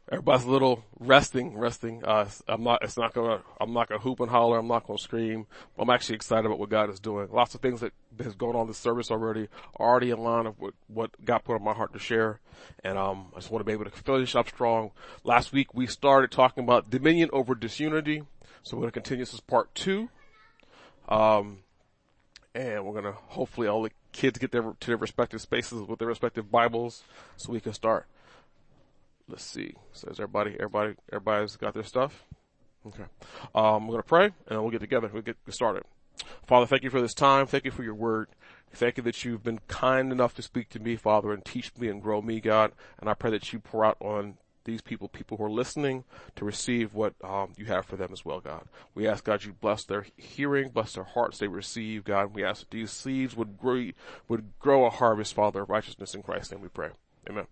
Everybody's a little resting. I'm not gonna hoop and holler. I'm not gonna scream. I'm actually excited about what God is doing. Lots of things that has gone on this service already are already in line of what God put on my heart to share. And, I just want to be able to finish up strong. Last week we started talking about dominion over disunity. So we're going to continue. This is part 2. And we're going to hopefully all the kids get to their respective spaces with their respective Bibles so we can start. Let's see. So is everybody's got their stuff? Okay. We're going to pray and then we'll get together. We'll get started. Father, thank you for this time. Thank you for your word. Thank you that you've been kind enough to speak to me, Father, and teach me and grow me, God. And I pray that you pour out on these people who are listening to receive what you have for them as well, God. We ask, God, you bless their hearing, bless their hearts they receive, God. We ask that these seeds would grow a harvest, Father, of righteousness in Christ's name we pray. Amen.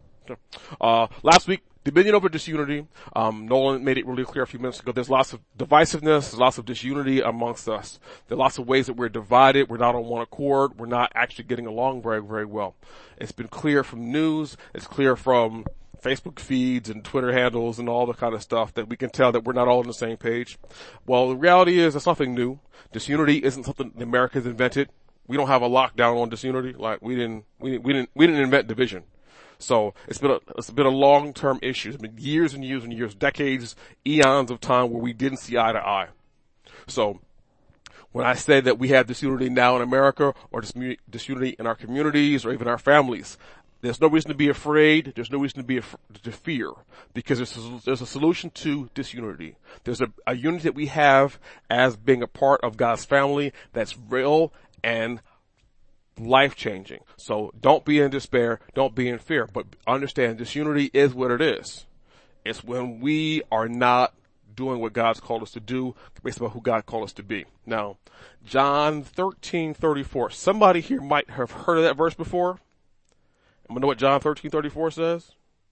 Last week, dominion over disunity. Nolan made it really clear a few minutes ago. There's lots of divisiveness, there's lots of disunity amongst us. There are lots of ways that we're divided, we're not on one accord, we're not actually getting along very, very well. It's been clear from news, it's clear from Facebook feeds and Twitter handles and all the kind of stuff that we can tell that we're not all on the same page. Well, the reality is it's nothing new. Disunity isn't something the Americans invented. We don't have a lockdown on disunity. Like we didn't invent division. So it's been a long-term issue. It's been years and years and years, decades, eons of time where we didn't see eye to eye. So when I say that we have disunity now in America or disunity in our communities or even our families, there's no reason to be afraid. There's no reason to fear because there's a solution to disunity. There's a unity that we have as being a part of God's family that's real and life-changing. So don't be in despair. Don't be in fear. But understand disunity is what it is. It's when we are not doing what God's called us to do based on who God called us to be. Now, John 13:34. Somebody here might have heard of that verse before. I'm going to know what John 13:34 says.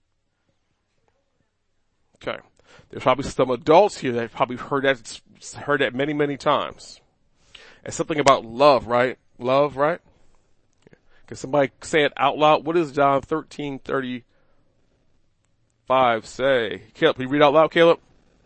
Okay. There's probably some adults here that have probably heard that many, many times. It's something about love, right? Love, right? Can somebody say it out loud? What does John 13:35 say? Caleb, can you read out loud, Caleb?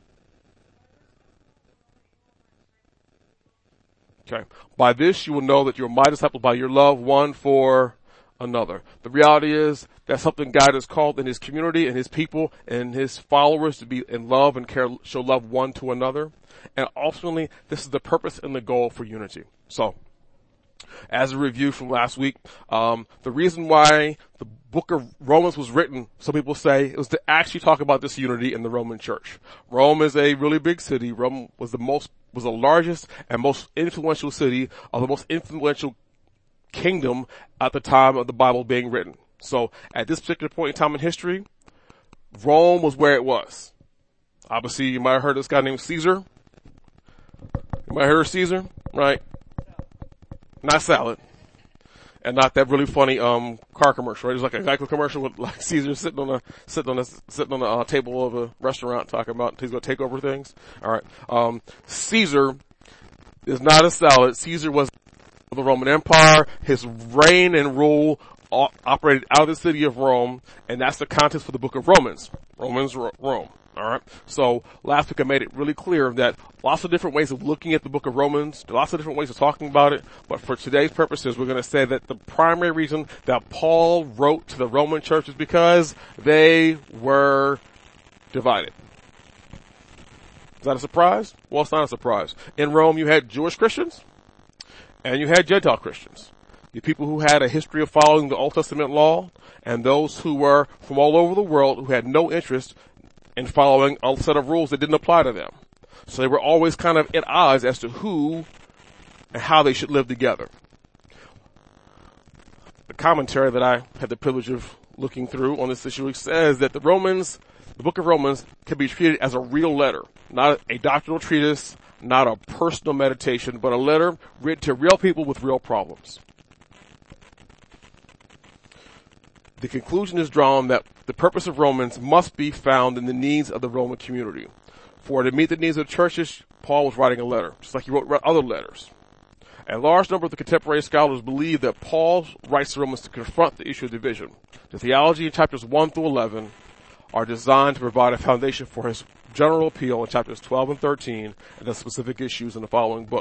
Okay. By this you will know that you're my disciples by your love one for another. The reality is that's something God has called in his community and his people and his followers to be in love and care, show love one to another. And ultimately, this is the purpose and the goal for unity. So, as a review from last week, the reason why the book of Romans was written, some people say, it was to actually talk about this unity in the Roman church. Rome is a really big city. Rome was the largest and most influential city of the most influential kingdom at the time of the Bible being written. So at this particular point in time in history, Rome was where it was. Obviously, you might have heard of this guy named Caesar. You might have heard of Caesar, right? Not salad. And not that really funny, car commercial, right? It's like a Geico commercial with like Caesar sitting on a table of a restaurant talking about he's going to take over things. Alright. Caesar is not a salad. Caesar was the Roman Empire. His reign and rule operated out of the city of Rome, and that's the context for the book of Romans. Rome. Alright? So, last week I made it really clear that lots of different ways of looking at the book of Romans, lots of different ways of talking about it, but for today's purposes, we're going to say that the primary reason that Paul wrote to the Roman church is because they were divided. Is that a surprise? Well, it's not a surprise. In Rome, you had Jewish Christians, and you had Gentile Christians. The people who had a history of following the Old Testament law, and those who were from all over the world who had no interest in following a set of rules that didn't apply to them. So they were always kind of at odds as to who and how they should live together. The commentary that I had the privilege of looking through on this issue says that the book of Romans can be treated as a real letter, not a doctrinal treatise, not a personal meditation, but a letter written to real people with real problems. The conclusion is drawn that the purpose of Romans must be found in the needs of the Roman community. For to meet the needs of churches, Paul was writing a letter, just like he wrote other letters. A large number of the contemporary scholars believe that Paul writes to Romans to confront the issue of division. The theology in chapters 1 through 11 are designed to provide a foundation for his general appeal in chapters 12 and 13 and the specific issues in the following book.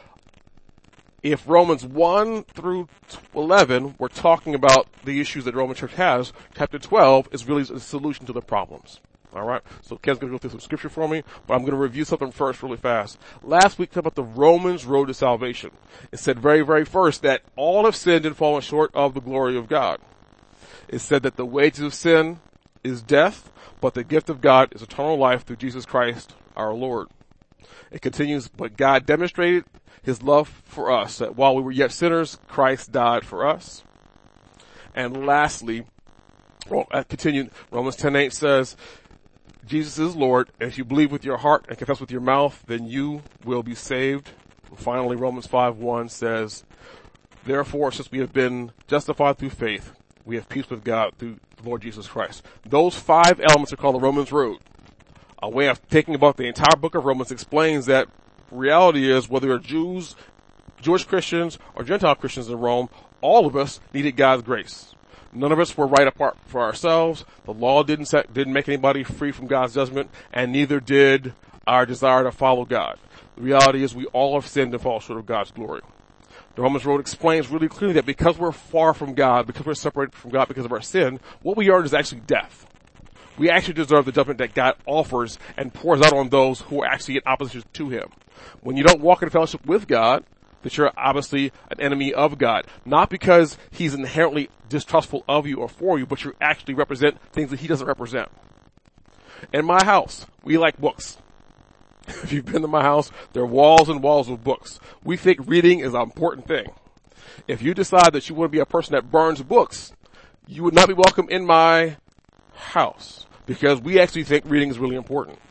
If Romans 1 through 11 were talking about the issues that the Roman church has, chapter 12 is really a solution to the problems. Alright, so Ken's going to go through some scripture for me, but I'm going to review something first really fast. Last week we talked about the Romans road to salvation. It said very, very first that all have sinned and fallen short of the glory of God. It said that the wages of sin is death, but the gift of God is eternal life through Jesus Christ our Lord. It continues, but God demonstrated his love for us, that while we were yet sinners, Christ died for us. And lastly, continued, Romans 10:8 says, Jesus is Lord, and if you believe with your heart and confess with your mouth, then you will be saved. And finally, Romans 5:1 says, therefore, since we have been justified through faith, we have peace with God through the Lord Jesus Christ. Those 5 elements are called the Romans road. A way of thinking about the entire book of Romans explains that reality is whether you're Jews, Jewish Christians, or Gentile Christians in Rome, all of us needed God's grace. None of us were right apart for ourselves. The law didn't make anybody free from God's judgment, and neither did our desire to follow God. The reality is we all have sinned and fall short of God's glory. The Romans road explains really clearly that because we're far from God, because we're separated from God because of our sin, what we earn is actually death. We actually deserve the judgment that God offers and pours out on those who are actually in opposition to him. When you don't walk in fellowship with God, that you're obviously an enemy of God. Not because he's inherently distrustful of you or for you, but you actually represent things that he doesn't represent. In my house, we like books. If you've been to my house, there are walls and walls of books. We think reading is an important thing. If you decide that you want to be a person that burns books, you would not be welcome in my house, because we actually think reading is really important.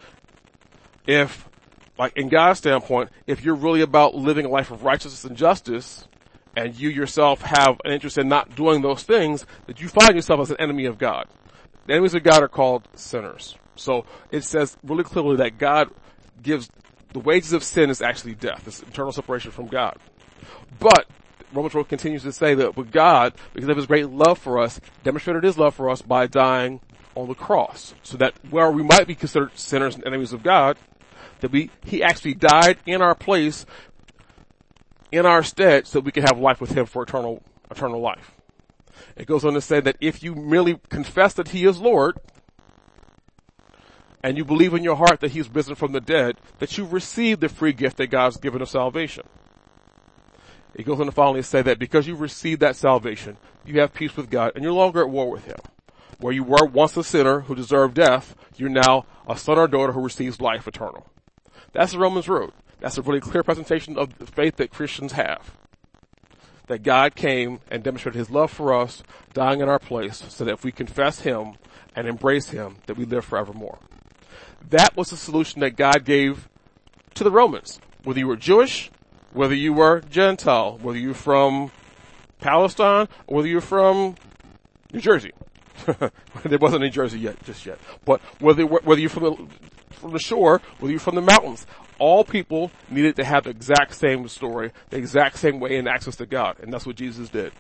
If, like in God's standpoint, if you're really about living a life of righteousness and justice, and you yourself have an interest in not doing those things, that you find yourself as an enemy of God. The enemies of God are called sinners. So it says really clearly that God gives, the wages of sin is actually death. It's eternal separation from God. But Romans road continues to say that with God, because of his great love for us, demonstrated his love for us by dying on the cross. So that where we might be considered sinners and enemies of God, that he actually died in our place, in our stead, so we can have life with him for eternal life. It goes on to say that if you merely confess that he is Lord, and you believe in your heart that he's risen from the dead, that you receive the free gift that God's given of salvation. It goes on to finally say that because you received that salvation, you have peace with God, and you're no longer at war with him. Where you were once a sinner who deserved death, you're now a son or daughter who receives life eternal. That's the Romans road. That's a really clear presentation of the faith that Christians have. That God came and demonstrated his love for us, dying in our place, so that if we confess him and embrace him, that we live forevermore. That was the solution that God gave to the Romans. Whether you were Jewish, whether you were Gentile, whether you're from Palestine, or whether you're from New Jersey. There wasn't any Jersey just yet. But whether you're from the shore, whether you're from the mountains, all people needed to have the exact same story, the exact same way in access to God. And that's what Jesus did.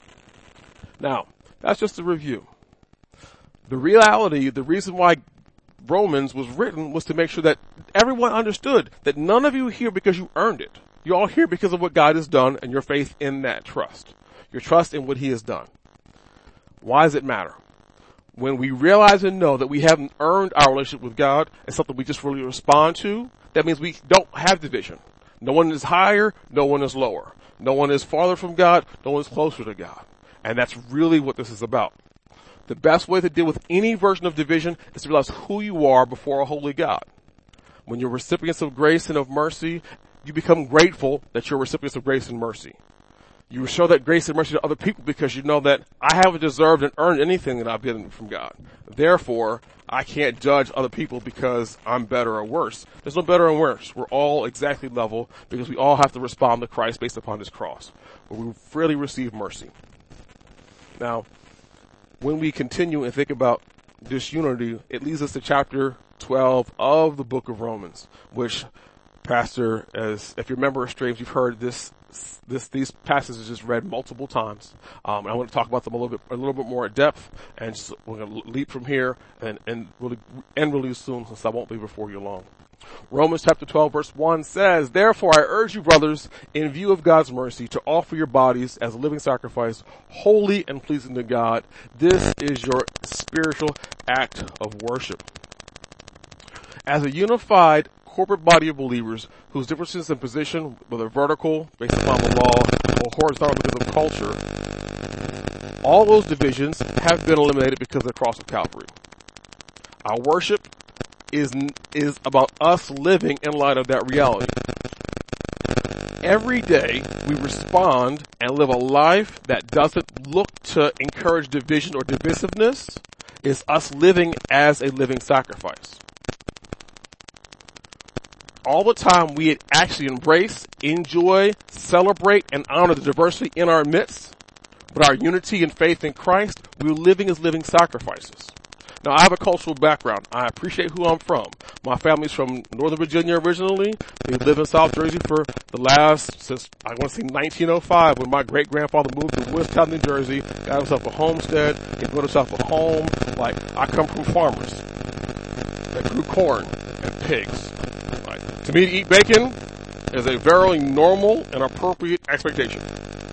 Now, that's just a review. The reality, the reason why Romans was written was to make sure that everyone understood that none of you are here because you earned it. You're all here because of what God has done and your faith in that trust. Your trust in what he has done. Why does it matter? When we realize and know that we haven't earned our relationship with God, it's something we just really respond to, that means we don't have division. No one is higher, no one is lower. No one is farther from God, no one is closer to God. And that's really what this is about. The best way to deal with any version of division is to realize who you are before a holy God. When you're recipients of grace and of mercy, you become grateful that you're recipients of grace and mercy. You show that grace and mercy to other people because you know that I haven't deserved and earned anything that I've been from God. Therefore, I can't judge other people because I'm better or worse. There's no better and worse. We're all exactly level because we all have to respond to Christ based upon his cross, where we freely receive mercy. Now, when we continue and think about this unity, it leads us to chapter 12 of the book of Romans, which Pastor, as if you remember streams, you've heard these passages just read multiple times. I want to talk about them a little bit more in depth, and just, we're going to leap from here and really end really soon, since I won't be before you long. Romans chapter 12 verse 1 says, "Therefore I urge you, brothers, in view of God's mercy, to offer your bodies as a living sacrifice, holy and pleasing to God. This is your spiritual act of worship." As a unified corporate body of believers whose differences in position, whether vertical, based upon the law, or horizontal because of culture, all those divisions have been eliminated because of the cross of Calvary. Our worship is about us living in light of that reality. Every day we respond and live a life that doesn't look to encourage division or divisiveness. Is us living as a living sacrifice. All the time we actually embrace, enjoy, celebrate, and honor the diversity in our midst, but our unity and faith in Christ, we're living as living sacrifices. Now, I have a cultural background. I appreciate who I'm from. My family's from Northern Virginia originally. We live in South Jersey for since I want to say 1905, when my great-grandfather moved to Woodstown, New Jersey, got himself a homestead, he built himself a home. Like, I come from farmers that grew corn and pigs. Like, to me, to eat bacon is a very normal and appropriate expectation.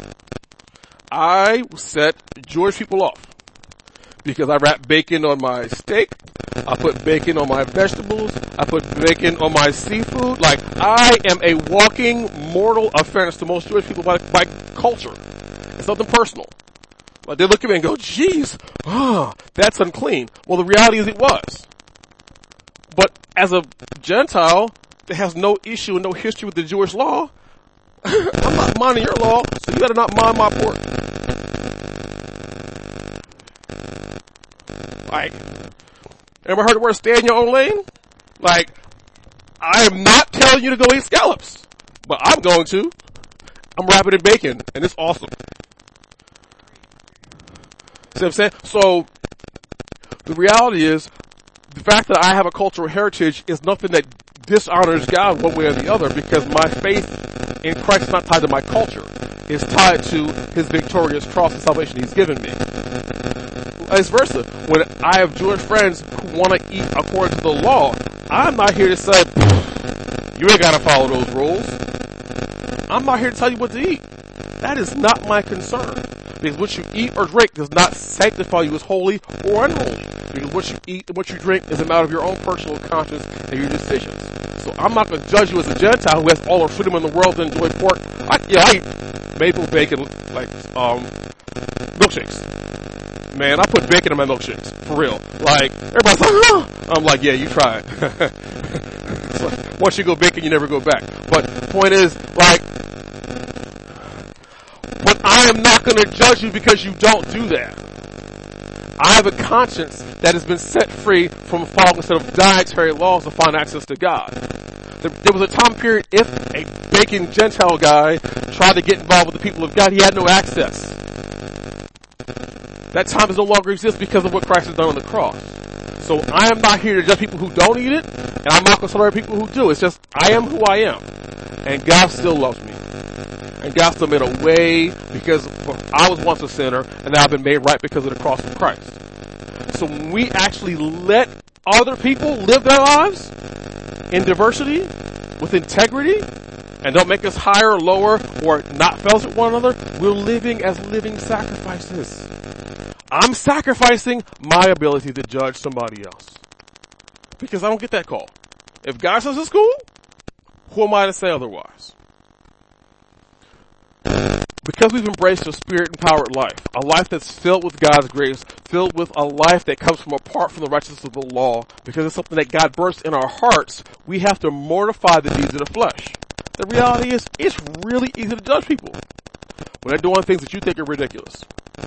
I set Jewish people off because I wrap bacon on my steak, I put bacon on my vegetables, I put bacon on my seafood. Like, I am a walking mortal offense to most Jewish people by culture. It's something personal. Like, they look at me and go, geez, that's unclean. Well, the reality is it was. But as a Gentile that has no issue and no history with the Jewish law, I'm not minding your law, so you better not mind my pork. Like, ever heard the word stay in your own lane? Like, I am not telling you to go eat scallops, but I'm going to. I'm wrapping in bacon, and it's awesome. See what I'm saying? So, the reality is, the fact that I have a cultural heritage is nothing that dishonors God one way or the other, because my faith in Christ is not tied to my culture. It's tied to His victorious cross and salvation He's given me. Vice versa. When I have Jewish friends who want to eat according to the law, I'm not here to say, you ain't got to follow those rules. I'm not here to tell you what to eat. That is not my concern. Because what you eat or drink does not sanctify you as holy or unholy. Because what you eat and what you drink is a matter of your own personal conscience and your decisions. So I'm not going to judge you as a Gentile who has all the freedom in the world to enjoy pork. I eat maple bacon, like, milkshakes. Man, I put bacon in my milkshakes. For real. Like, everybody's like, oh. I'm like, yeah, you try it. Like, once you go bacon, you never go back. But the point is, like, but I am not going to judge you because you don't do that. I have a conscience that has been set free from following a set of dietary laws to find access to God. There was a time period, if a bacon Gentile guy tried to get involved with the people of God, he had no access. That time does no longer exist because of what Christ has done on the cross. So I am not here to judge people who don't eat it, and I'm not going to celebrate people who do. It's just, I am who I am. And God still loves me. And God still made a way because I was once a sinner, and now I've been made right because of the cross of Christ. So when we actually let other people live their lives in diversity, with integrity, and don't make us higher or lower or not fellowship with one another, we're living as living sacrifices. I'm sacrificing my ability to judge somebody else. Because I don't get that call. If God says it's cool, who am I to say otherwise? Because we've embraced a spirit-empowered life, a life that's filled with God's grace, filled with a life that comes from apart from the righteousness of the law, because it's something that God births in our hearts, we have to mortify the deeds of the flesh. The reality is, it's really easy to judge people when they're doing things that you think are ridiculous.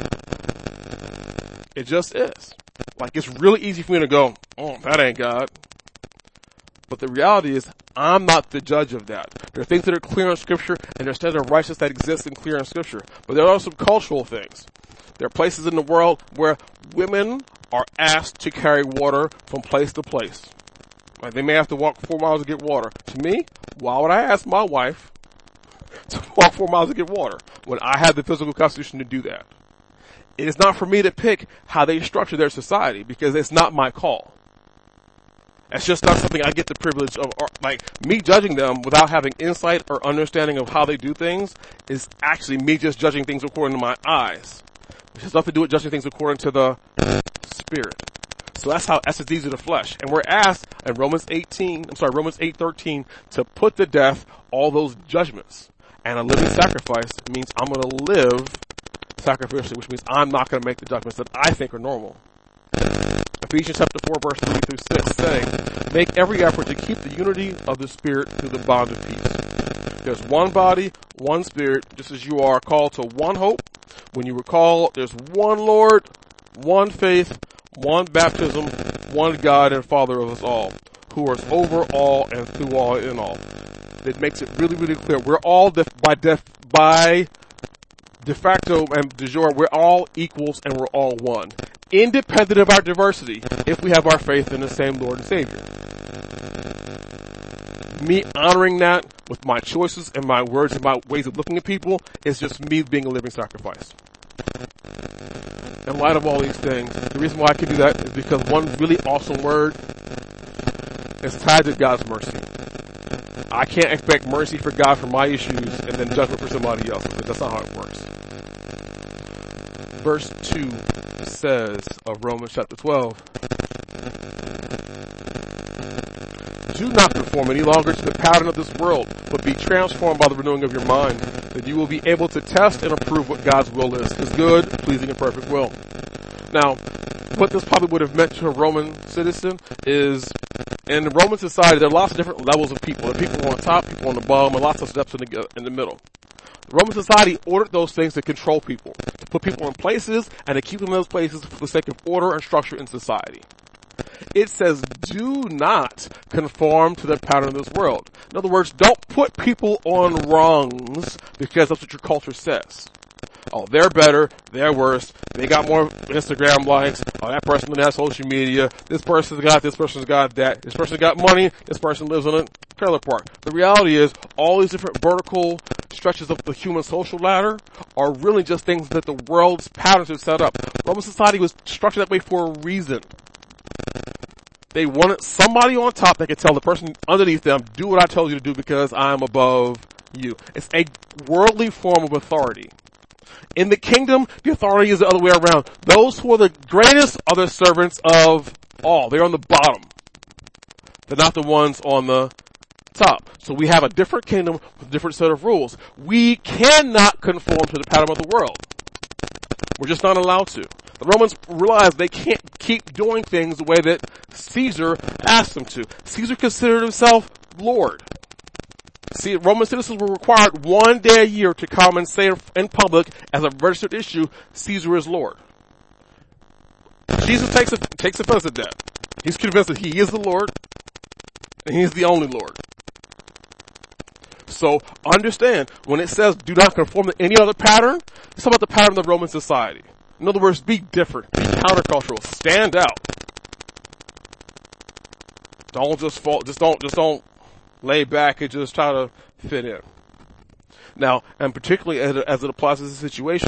It just is. Like, it's really easy for me to go, oh, that ain't God. But the reality is, I'm not the judge of that. There are things that are clear in Scripture, and there's standards of righteousness that exist and clear in Scripture. But there are some cultural things. There are places in the world where women are asked to carry water from place to place. Like, they may have to walk 4 miles to get water. To me, Why would I ask my wife to walk 4 miles to get water when I have the physical constitution to do that? It is not for me to pick how they structure their society because it's not my call. It's just not something I get the privilege of, or, like, me judging them without having insight or understanding of how they do things is actually me just judging things according to my eyes. It has nothing to do with judging things according to the Spirit. So that's the deeds of the flesh. And we're asked in Romans 8:13 to put to death all those judgments. And a living sacrifice means I'm going to live sacrificially, which means I'm not going to make the judgments that I think are normal. Ephesians chapter 4 verse 3 through 6 saying, make every effort to keep the unity of the Spirit through the bond of peace. There's one body, one Spirit, just as you are called to one hope. When you were called, there's one Lord, one faith, one baptism, one God and Father of us all, who is over all and through all and in all. It makes it really, really clear. We're all by de facto and de jure, we're all equals and we're all one. Independent of our diversity, if we have our faith in the same Lord and Savior. Me honoring that with my choices and my words and my ways of looking at people is just me being a living sacrifice. In light of all these things, the reason why I can do that is because one really awesome word is tied to God's mercy. I can't expect mercy for God for my issues and then judgment for somebody else, because that's not how it works. Verse 2 says of Romans chapter 12, do not conform any longer to the pattern of this world, but be transformed by the renewing of your mind, that you will be able to test and approve what God's will is, his good, pleasing, and perfect will. Now, what this probably would have meant to a Roman citizen is, in the Roman society, there are lots of different levels of people. There are people on top, people on the bottom, and lots of steps in the middle. The Roman society ordered those things to control people, to put people in places, and to keep them in those places for the sake of order and structure in society. It says, do not conform to the pattern of this world. In other words, don't put people on rungs because that's what your culture says. Oh, they're better, they're worse, they got more Instagram likes, oh, that person has social media, this person's got that, this person got money, this person lives in a trailer park. The reality is, all these different vertical stretches of the human social ladder are really just things that the world's patterns have set up. Roman society was structured that way for a reason. They wanted somebody on top that could tell the person underneath them, do what I told you to do because I'm above you. It's a worldly form of authority. In the kingdom, the authority is the other way around. Those who are the greatest are the servants of all. They're on the bottom. They're not the ones on the top. So we have a different kingdom with a different set of rules. We cannot conform to the pattern of the world. We're just not allowed to. The Romans realized they can't keep doing things the way that Caesar asked them to. Caesar considered himself Lord. See, Roman citizens were required 1 day a year to come and say in public as a registered issue, Caesar is Lord. Jesus takes offense at that. He's convinced that he is the Lord and he is the only Lord. So understand, when it says do not conform to any other pattern, it's about the pattern of the Roman society. In other words, be different, be countercultural, stand out. Don't don't lay back and just try to fit in. Now, and particularly as it applies to the situation,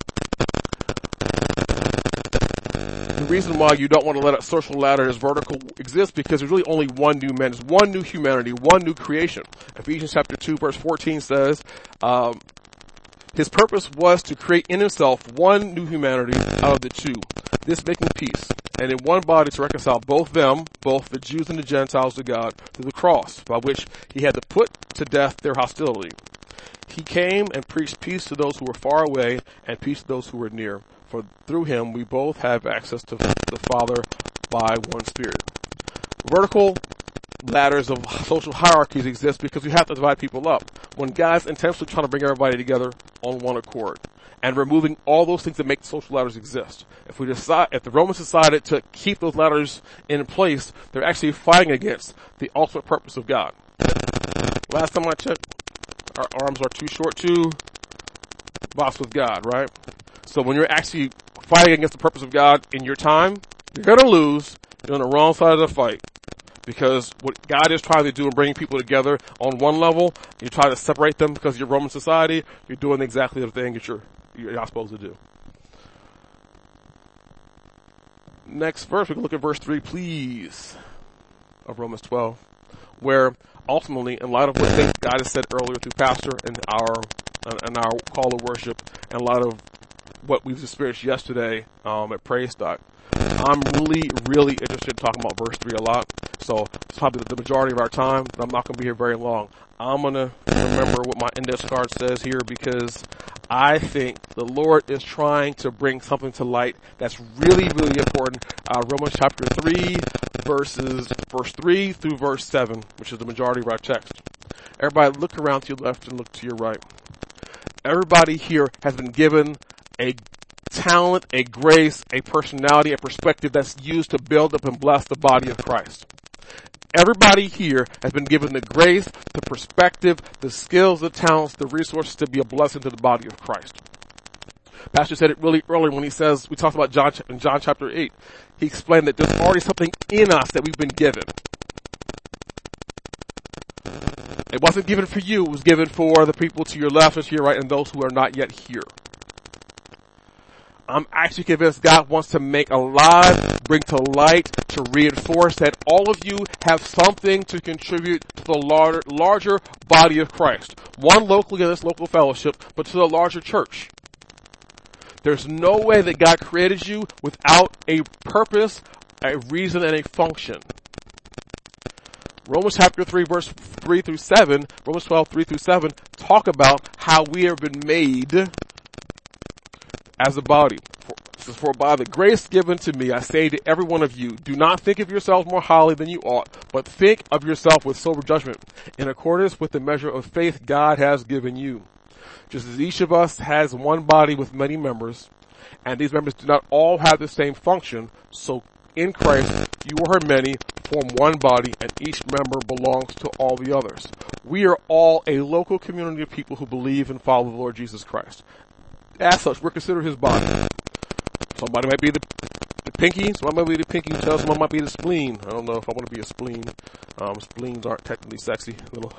the reason why you don't want to let a social ladder as vertical exist because there's really only one new man, there's one new humanity, one new creation. Ephesians chapter 2 verse 14 says, his purpose was to create in himself one new humanity out of the two, this making peace, and in one body to reconcile both the Jews and the Gentiles to God through the cross, by which he had to put to death their hostility. He came and preached peace to those who were far away and peace to those who were near. For through him we both have access to the Father by one Spirit. Vertical ladders of social hierarchies exist because we have to divide people up. When God's intentionally trying to bring everybody together on one accord and removing all those things that make social ladders exist. If the Romans decided to keep those ladders in place, they're actually fighting against the ultimate purpose of God. Last time I checked, our arms are too short to box with God, right? So when you're actually fighting against the purpose of God in your time, you're gonna lose. You're on the wrong side of the fight. Because what God is trying to do in bringing people together on one level, you try to separate them because you're Roman society, you're doing exactly the thing that you're not supposed to do. Next verse, we can look at verse 3, please, of Romans 12, where ultimately, in light of what God has said earlier through Pastor and our call to worship, and a lot of what we've experienced yesterday at Praise Stock, I'm really, really interested in talking about verse 3 a lot. So it's probably the majority of our time, but I'm not going to be here very long. I'm going to remember what my index card says here because I think the Lord is trying to bring something to light that's really, really important. Romans chapter 3, verse 3 through verse 7, which is the majority of our text. Everybody look around to your left and look to your right. Everybody here has been given a talent, a grace, a personality, a perspective that's used to build up and bless the body of Christ. Everybody here has been given the grace, the perspective, the skills, the talents, the resources to be a blessing to the body of Christ. Pastor said it really early when he says, we talked about in John chapter 8. He explained that there's already something in us that we've been given. It wasn't given for you, it was given for the people to your left and to your right and those who are not yet here. I'm actually convinced God wants to make alive, bring to light, to reinforce that all of you have something to contribute to the larger body of Christ. One locally in this local fellowship, but to the larger church. There's no way that God created you without a purpose, a reason, and a function. Romans chapter 3, verse 3 through 7, Romans 12, 3 through 7, talk about how we have been made as a body. For by the grace given to me, I say to every one of you, do not think of yourselves more highly than you ought, but think of yourself with sober judgment, in accordance with the measure of faith God has given you. Just as each of us has one body with many members, and these members do not all have the same function, so in Christ you are many, form one body, and each member belongs to all the others. We are all a local community of people who believe and follow the Lord Jesus Christ. As such, we're considered his body. Somebody might be the pinky, somebody might be the pinky toe, someone might be the spleen. I don't know if I want to be a spleen. Spleens aren't technically sexy,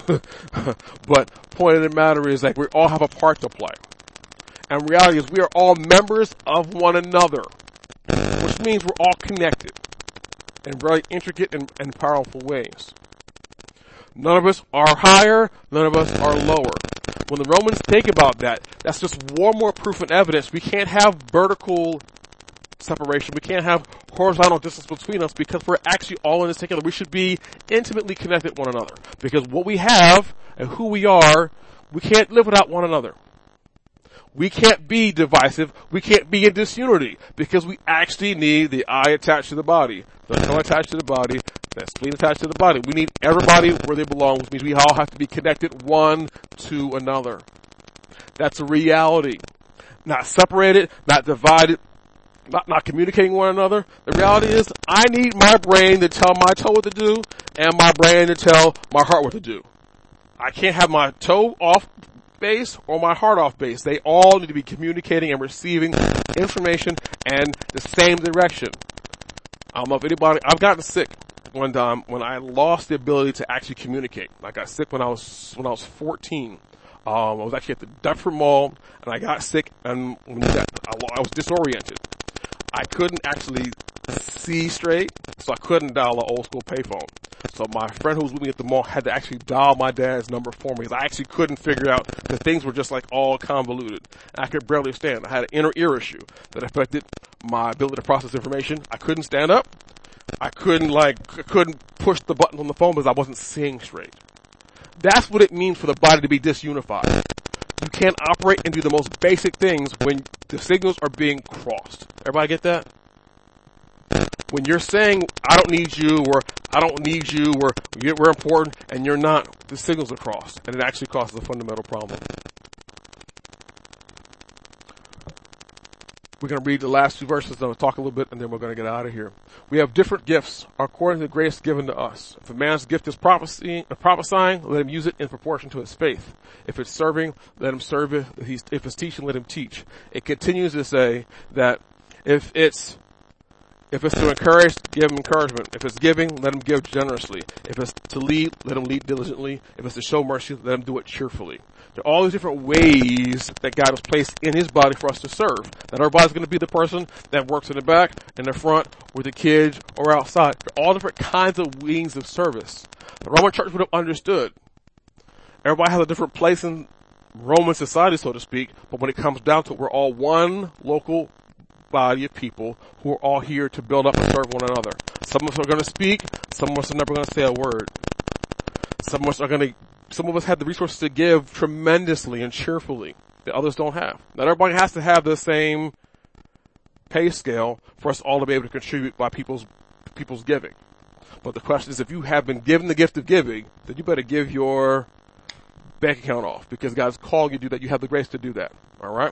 but point of the matter is like we all have a part to play. And reality is we are all members of one another, which means we're all connected in very intricate and powerful ways. None of us are higher, none of us are lower. When the Romans think about that, that's just one more proof and evidence. We can't have vertical separation. We can't have horizontal distance between us because we're actually all in this together. We should be intimately connected with one another because what we have and who we are, we can't live without one another. We can't be divisive. We can't be in disunity because we actually need the eye attached to the body, the toe attached to the body, the spleen attached to the body. We need everybody where they belong, which means we all have to be connected one to another. That's a reality. Not separated, not divided, not communicating with one another. The reality is I need my brain to tell my toe what to do and my brain to tell my heart what to do. I can't have my toe off base or my heart off base. They all need to be communicating and receiving information and the same direction. I don't know if anybody, I've gotten sick one time when I lost the ability to actually communicate. I got sick when I was 14. I was actually at the Deptford Mall and I got sick and I was disoriented. I couldn't actually see straight, so I couldn't dial an old school payphone. So my friend who was with me at the mall had to actually dial my dad's number for me because I actually couldn't figure out because things were just like all convoluted. I could barely stand. I had an inner ear issue that affected my ability to process information. I couldn't stand up. I couldn't push the button on the phone because I wasn't seeing straight. That's what it means for the body to be disunified. You can't operate and do the most basic things when the signals are being crossed. Everybody get that? When you're saying, I don't need you, or I don't need you, or we're important, and you're not, the signals are crossed, and it actually causes a fundamental problem. We're going to read the last two verses, and we'll talk a little bit, and then we're going to get out of here. We have different gifts according to the grace given to us. If a man's gift is prophesying, let him use it in proportion to his faith. If it's serving, let him serve it. If it's teaching, let him teach. It continues to say that if it's If it's to encourage, give them encouragement. If it's giving, let them give generously. If it's to lead, let them lead diligently. If it's to show mercy, let them do it cheerfully. There are all these different ways that God has placed in his body for us to serve. Not everybody's going to be the person that works in the back, in the front, with the kids, or outside. There are all different kinds of wings of service. The Roman church would have understood. Everybody has a different place in Roman society, so to speak, but when it comes down to it, we're all one local body of people who are all here to build up and serve one another. Some of us are going to speak, some of us are never going to say a word. Some of us have the resources to give tremendously and cheerfully that others don't have. Not everybody has to have the same pay scale for us all to be able to contribute by people's giving. But the question is, if you have been given the gift of giving, then you better give your bank account off, because God's calling you to do that. You have the grace to do that. All right?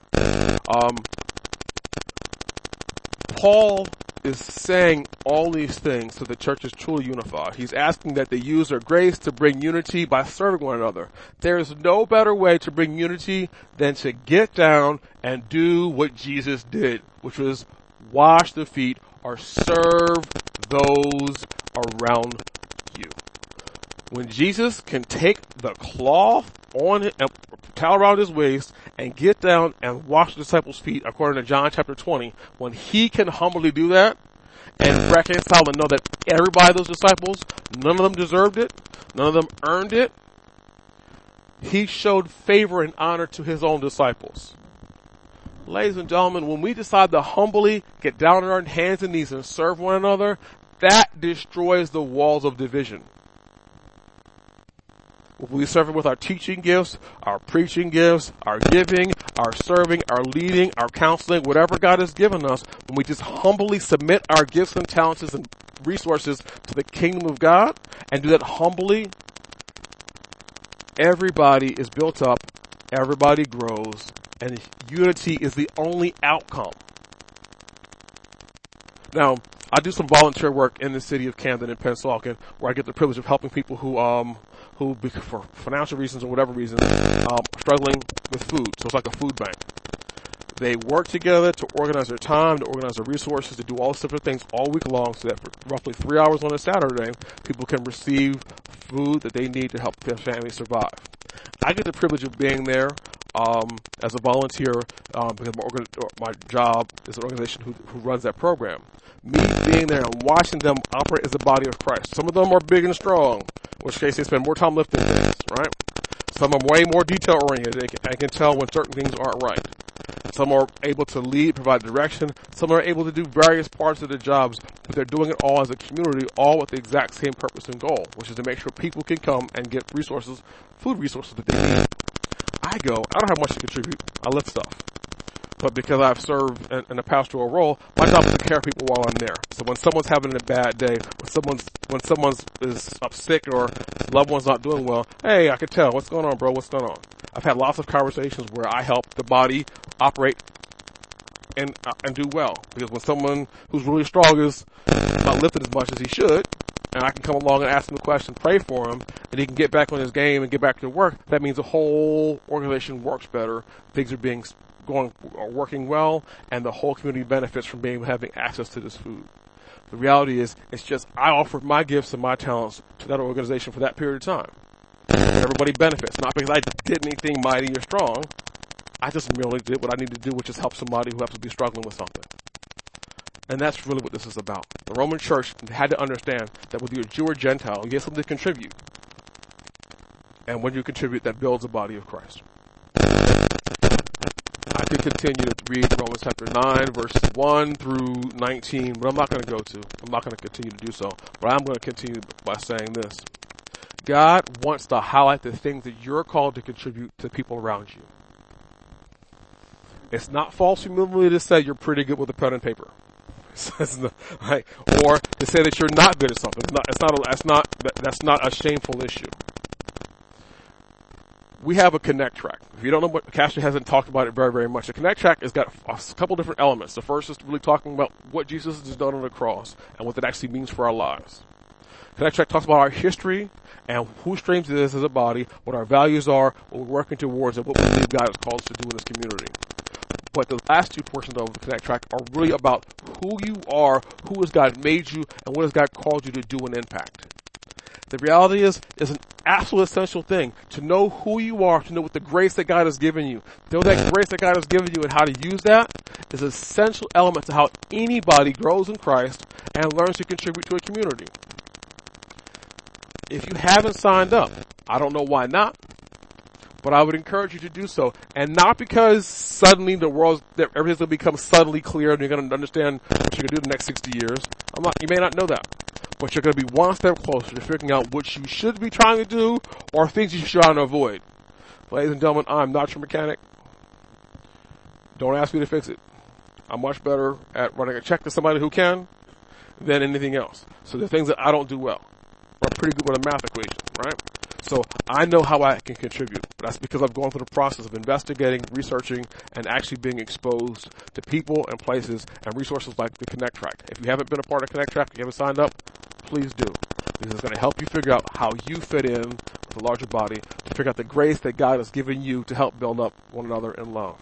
Paul is saying all these things so the church is truly unified. He's asking that they use their grace to bring unity by serving one another. There is no better way to bring unity than to get down and do what Jesus did, which was wash the feet or serve those around you. When Jesus can take the cloth on it and towel around his waist and get down and wash the disciples' feet, according to John chapter 20, when he can humbly do that and reconcile and know that everybody, those disciples, none of them deserved it, none of them earned it, he showed favor and honor to his own disciples. Ladies and gentlemen, when we decide to humbly get down on our hands and knees and serve one another, that destroys the walls of division. We serve it with our teaching gifts, our preaching gifts, our giving, our serving, our leading, our counseling, whatever God has given us. When we just humbly submit our gifts and talents and resources to the kingdom of God and do that humbly, everybody is built up, everybody grows, and unity is the only outcome. Now, I do some volunteer work in the city of Camden and Pennsauken, where I get the privilege of helping people who for financial reasons or whatever reason, are struggling with food. So it's like a food bank. They work together to organize their time, to organize their resources, to do all sorts of things all week long, so that for roughly 3 hours on a Saturday, people can receive food that they need to help their family survive. I get the privilege of being there as a volunteer because my job is an organization who runs that program. Me being there and watching them operate as a body of Christ. Some of them are big and strong, in which case they spend more time lifting things, right? Some are way more detail oriented. I can tell when certain things aren't right. Some are able to lead, provide direction. Some are able to do various parts of the jobs, but they're doing it all as a community, all with the exact same purpose and goal, which is to make sure people can come and get resources, food resources that they need. I don't have much to contribute. I lift stuff. But because I've served in a pastoral role, my job is to care for people while I'm there. So when someone's having a bad day, when someone is up sick or loved one's not doing well, hey, I can tell, what's going on, bro? What's going on? I've had lots of conversations where I help the body operate and do well. Because when someone who's really strong is not lifted as much as he should, and I can come along and ask him a question, pray for him, and he can get back on his game and get back to work, that means the whole organization works better. Things are working well, and the whole community benefits from having access to this food. The reality is, it's just I offered my gifts and my talents to that organization for that period of time. Everybody benefits, not because I did anything mighty or strong. I just merely did what I needed to do, which is help somebody who happens to be struggling with something. And that's really what this is about. The Roman church had to understand that whether you're Jew or Gentile, you have something to contribute. And when you contribute, that builds the body of Christ. I could continue to read Romans chapter 9, verses 1 through 19, but I'm not going to go to. I'm not going to continue to do so. But I'm going to continue by saying this. God wants to highlight the things that you're called to contribute to people around you. It's not false humility to say you're pretty good with a pen and paper. Right? Or to say that you're not good at something. That's not a shameful issue. We have a Connect track. If you don't know what, Castor hasn't talked about it very, very much. The Connect track has got a couple different elements. The first is really talking about what Jesus has done on the cross and what that actually means for our lives. Connect track talks about our history and who Streams is as a body, what our values are, what we're working towards, and what we believe God has called us to do in this community. But the last two portions of the Connect track are really about who you are, who has God made you, and what has God called you to do and impact. The reality is, it's an absolute essential thing to know who you are, to know what the grace that God has given you. To know that grace that God has given you and how to use that is an essential element to how anybody grows in Christ and learns to contribute to a community. If you haven't signed up, I don't know why not, but I would encourage you to do so. And not because suddenly everything's going to become suddenly clear and you're going to understand what you're going to do the next 60 years. You may not know that. But you're going to be one step closer to figuring out what you should be trying to do or things you should try to avoid. Ladies and gentlemen, I'm not your mechanic. Don't ask me to fix it. I'm much better at running a check to somebody who can than anything else. So the things that I don't do well. I'm pretty good with a math equation, right? So I know how I can contribute. That's because I've gone through the process of investigating, researching, and actually being exposed to people and places and resources like the Connect Track. If you haven't been a part of Connect Track, if you haven't signed up, please do. Because it's going to help you figure out how you fit in with the larger body, to figure out the grace that God has given you to help build up one another in love.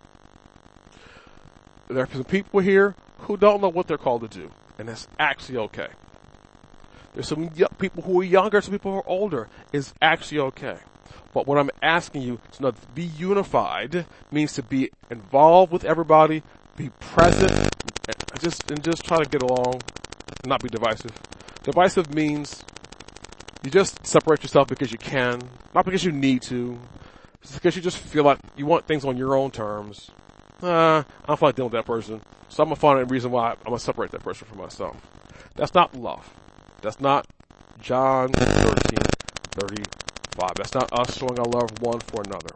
There are some people here who don't know what they're called to do, and that's actually okay. There's some people who are younger, some people who are older. It's actually okay. But what I'm asking you to know, to be unified means to be involved with everybody, be present, and just try to get along, and not be divisive. Divisive means you just separate yourself because you can, not because you need to, just because you just feel like you want things on your own terms. I don't feel like dealing with that person, so I'm going to find a reason why I'm going to separate that person from myself. That's not love. That's not John 13:35. That's not us showing our love one for another.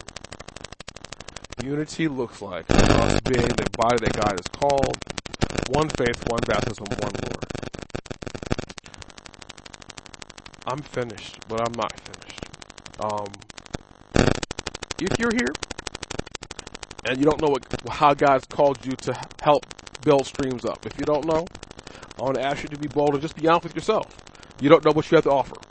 Unity looks like us being the body that God has called, one faith, one baptism, one Lord. I'm finished, but I'm not finished. If you're here and you don't know how God's called you to help build streams up, if you don't know, I want to ask you to be bold and just be honest with yourself. You don't know what you have to offer.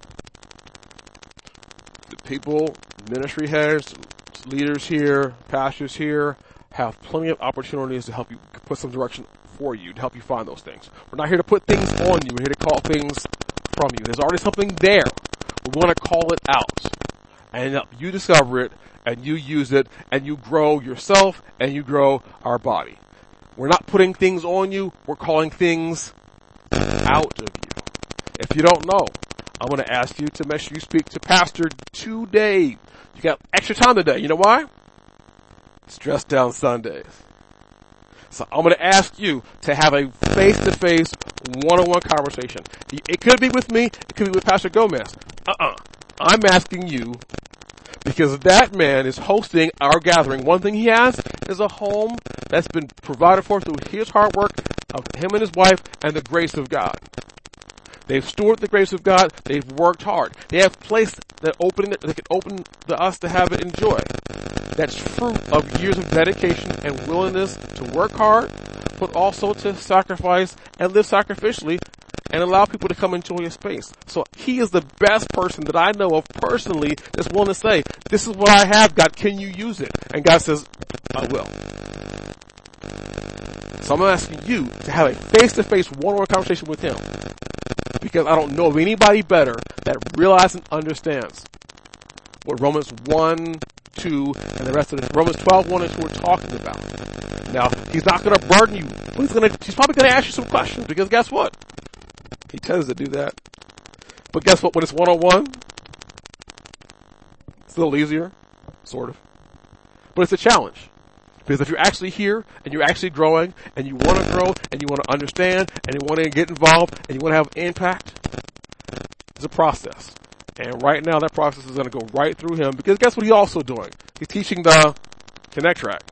The people, ministry heads, leaders here, pastors here, have plenty of opportunities to help you put some direction for you, to help you find those things. We're not here to put things on you. We're here to call things from you. There's already something there. We want to call it out. And you discover it, and you use it, and you grow yourself, and you grow our body. We're not putting things on you. We're calling things out of you. If you don't know, I'm going to ask you to make sure you speak to Pastor today. You got extra time today. You know why? Stress down Sundays. So I'm going to ask you to have a face-to-face, one-on-one conversation. It could be with me. It could be with Pastor Gomez. I'm asking you because that man is hosting our gathering. One thing he has is a home that's been provided for through his hard work of him and his wife and the grace of God. They've stored the grace of God. They've worked hard. They have placed that they can open to us to have it enjoy. That's fruit of years of dedication and willingness to work hard, but also to sacrifice and live sacrificially and allow people to come enjoy his space. So he is the best person that I know of personally that's willing to say, this is what I have, God, can you use it? And God says, I will. So I'm asking you to have a face-to-face one-on-one conversation with him. Because I don't know of anybody better that realizes and understands what Romans 1, 2, and the rest of this, Romans 12, 1 and 2 are talking about. Now, he's not going to burden you, but he's probably going to ask you some questions, because guess what? He tends to do that. But guess what? When it's one-on-one, it's a little easier, sort of. But it's a challenge. Because if you're actually here, and you're actually growing, and you want to grow, and you want to understand, and you want to get involved, and you want to have impact, it's a process. And right now, that process is going to go right through him, because guess what he's also doing? He's teaching the Connect Track.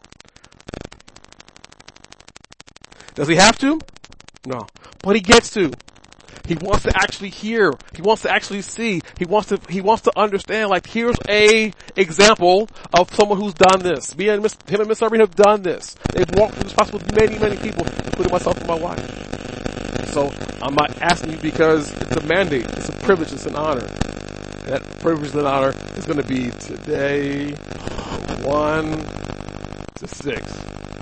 Does he have to? No. But he gets to. He wants to actually hear. He wants to actually see. He wants to understand, like, here's a example of someone who's done this. Him and Miss Irving have done this. They've walked through this process with many, many people, including myself and my wife. So I'm not asking you because it's a mandate. It's a privilege. It's an honor. That privilege and honor is going to be today, 1 to 6.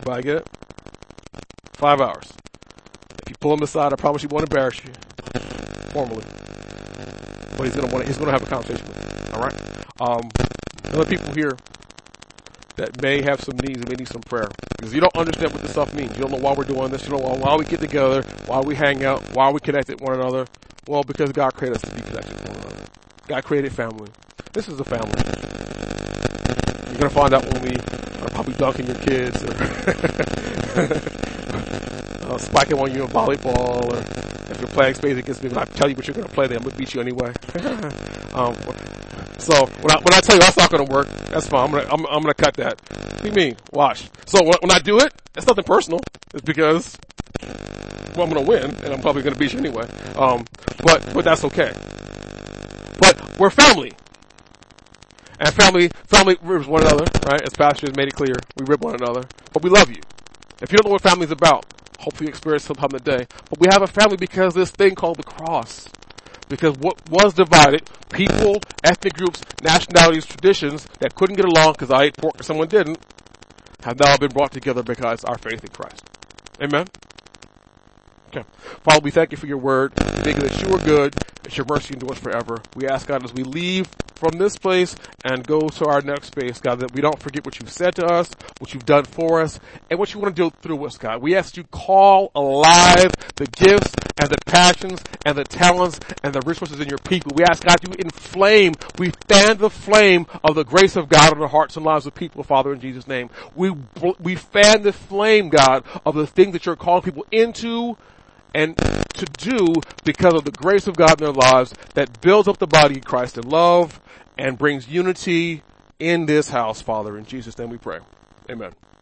Everybody get it? 5 hours. If you pull him aside, I promise he won't embarrass you. Formally. But he's gonna have a conversation with you. Alright? There are people here that may have some needs and may need some prayer. Because you don't understand what this stuff means. You don't know why we're doing this. You don't know why we get together, why we hang out, why we connect with one another. Well, because God created us to be connected with one another. God created family. This is a family. You're going to find out when we are probably dunking your kids or spiking on you in volleyball, or if you're playing spades against me, when I tell you what you're going to play, then I'm going to beat you anyway. So when I tell you that's not going to work, that's fine. I'm going to cut that. What do you mean? Watch. So when I do it, it's nothing personal. It's because, well, I'm going to win, and I'm probably going to beat you anyway. But that's okay. But we're family. And family ribs one another, right? As Pastor has made it clear, we rib one another. But we love you. If you don't know what family's about, hopefully you experience sometime today. But we have a family because this thing called the cross. Because what was divided, people, ethnic groups, nationalities, traditions that couldn't get along because I ate pork and someone didn't, have now been brought together because our faith in Christ. Amen? Okay. Father, we thank you for your word. We thank you that you are good, that your mercy endures forever. We ask, God, as we leave from this place and go to our next space, God, that we don't forget what you've said to us, what you've done for us, and what you want to do through us, God. We ask you call alive the gifts and the passions and the talents and the resources in your people. We ask, God, to inflame, we fan the flame of the grace of God in the hearts and lives of people, Father, in Jesus' name. We fan the flame, God, of the things that you're calling people into and to do because of the grace of God in their lives that builds up the body of Christ in love and brings unity in this house, Father. In Jesus' name we pray. Amen.